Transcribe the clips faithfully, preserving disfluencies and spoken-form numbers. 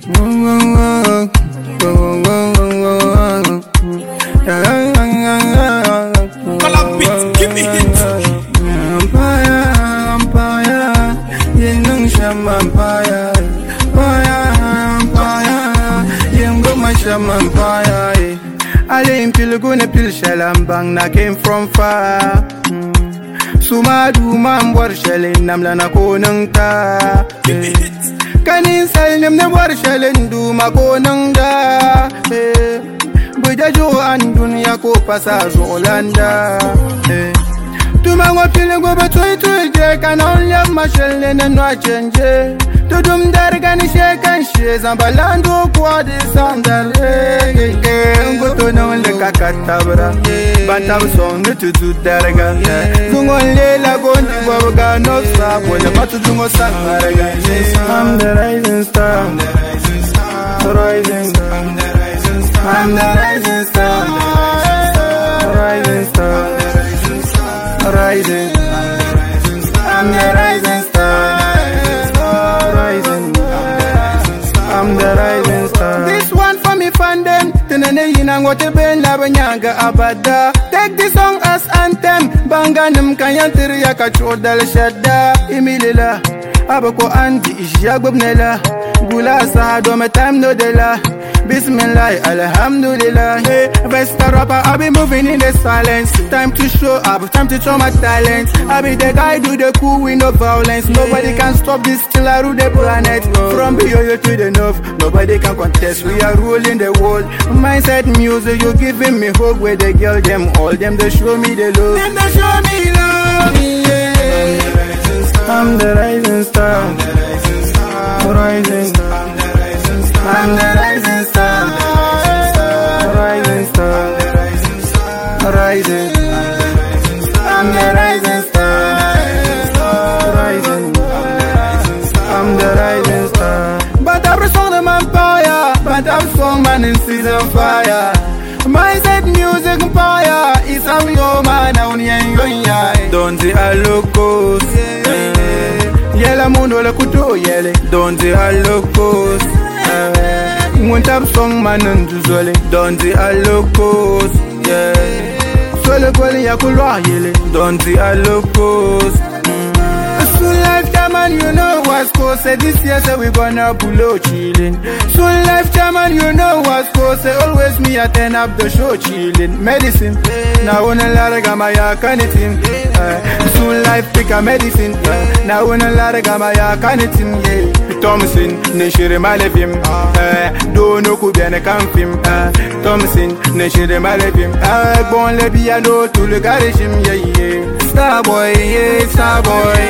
Collab beats, give me hits. Empire, empire, yin sham empire, empire, empire, yin go my sham empire. Alain pil go ne pil shalam bang na came from far. Suma du man war shalin nam lana ko nang ta. Give me hits. Kanin sal nem ne war shalin du ma ko nang da. Buja jo an dunya ko pasa Zolanda. Tuma ngo pil go be toy toy je kan on ya ma shalin ne no change. To dum dar gan she kan she zambalando kwa de sandal. Ngo to no le kakatabra. Bantam song to do darga. Zungo le la gondi baga no sa wala matu zungo sa darga. I'm the rising star. I'm the rising star. Rising star. I'm the rising star. Rising star. Rising. I'm the rising star. Rising. I'm the rising star. This one for me fan them. Tenene yina ngote ben la banyanga abada. Take this song as anthem. Banganum kanyantiri yaka chodal shadda. Imilila. Abako anti ishagubnela. Gula sa do me time no de la. Bismillah, alhamdulillah. Hey, best rapper, I be moving in the silence. Time to show up, time to show my talent. I be the guy do the cool with no violence. Nobody can stop this till I rule the planet. From Bioyo to the north, nobody can contest. We are ruling the world. Mindset music, you giving me hope. Where the girl them, all them they show me the love. Them they show me love. Yeah. I'm the rising star. I'm the rising star. Rising star. I'm the rising star. Rising star. Rising. I'm the rising star. Rising. I'm the rising star. But every song the man fire. But every song man in season fire. Mindset music fire. It's how your man on your don't see a locos. Yella mundo le kuto yele. Don't see a locos. One tap song man and juzole. Don't see a locos. Yeah. Sole kweli ya kulwa yele. Don't see a locos. Soon lifetime and you know what's cause. Say this year say we gonna pull out chillin'. Soon lifetime and you know what's cause. Say always me I turn up the show chillin'. Medicine. Now when a lot of gamma ya canitin. Soon life pick a medicine. Now when a lot of gamma ya canitin. Yeah. Thompson, Nishire Malevim. Don't know who be a campim. Thompson, Nishire Malevim. Bon Lebiano to the garishim. Yeah, yeah. Starboy, yeah, Starboy.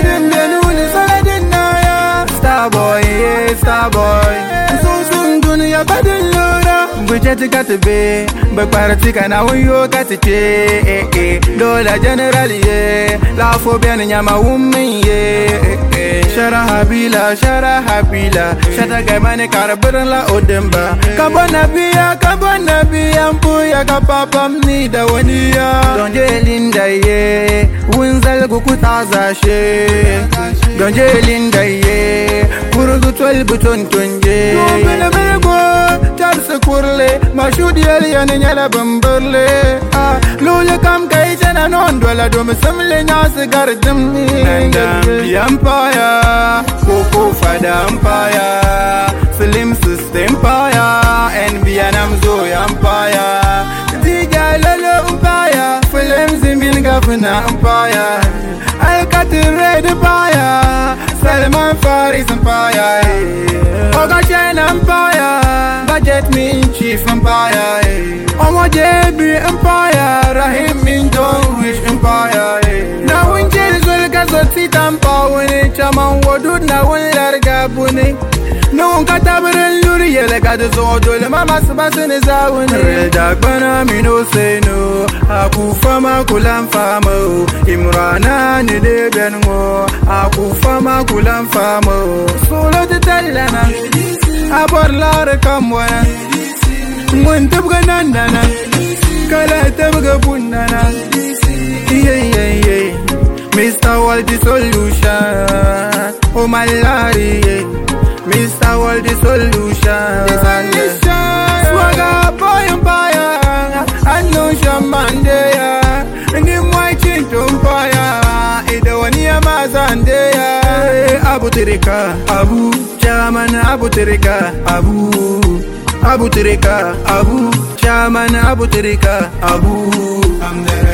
Starboy, yeah, Starboy. So soon, Dunia Badalona. Budget got to be, but Paratica now you got to pay. Dollar generally, yeah. La phobia and Yama woman, yeah. Shara Habila, Shara Habila. Shata Gaimane Karaburan la Odemba. Kabana Bia, Kabana Bia, Mpuya Kapapa Nida Wania. Donje Linda, yeah. Winzel Gukutaza, she. Donje Linda, yeah. Kurugu twelve buton tunje. No, Bena Bego, Charles Kurle, Mashudi Alian and Yala Bumberle. Ah, Lula Kam Kaitan and Ondola Dom, Samle Nasa Gardem. The Empire. Coco Fada Empire, Film System Empire, and Vietnam Zoe Empire, Diga Lolo Empire, Film Zimbin Governor Empire, Alcati Red Empire, Salman Faris Empire, Ogashan Empire, Budget Me Chief Empire, Omo J B Empire, Rahim Min Wish Empire. Now in Jerusalem, Gazotitan Power. Chaman wodud na wun larga bune. No katabaran luri yele gadu zodole mama sabasene zawune. Real dark bana mi no say no. Aku fama kulam fama. Imrana ni de bengo. Aku fama kulam fama. Solo te talana. Abor lar kamwana. Mun tabga nandana. Kala tabga bunana. Yeah yeah yeah. Mister World the solution. Oh my lord, yeah. Mister World all the solution. The solution. Swagger boy empire, I know Shamandeya. And him white chin to empire. Ida wani Amazandeya. Abu Tirika, Abu Chairman Abu Tirika, Abu Abu Tirika, Abu Chairman Abu Tirika, Abu.